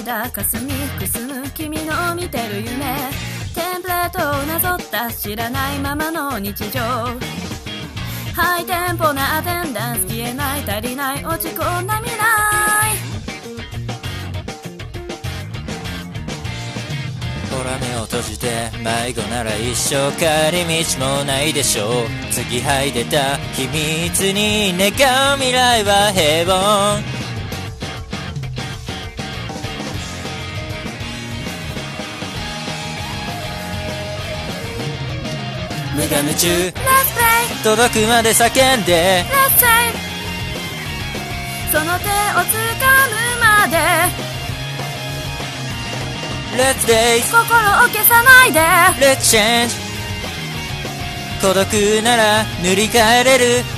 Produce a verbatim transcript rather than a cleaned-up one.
間霞くすむ君の見てる夢、テンプレートをなぞった知らないままの日常、ハイテンポなアテンダンス消えない足りない落ち込んだ未来、 ほら目を閉じて迷子なら一生帰り道もないでしょう。継ぎはいでた秘密に願う未来は平凡。無我夢中 Let's play 届くまで叫んで Let's say その手を掴むまで Let's days 心を消さないで Let's change 孤独なら塗り替えれる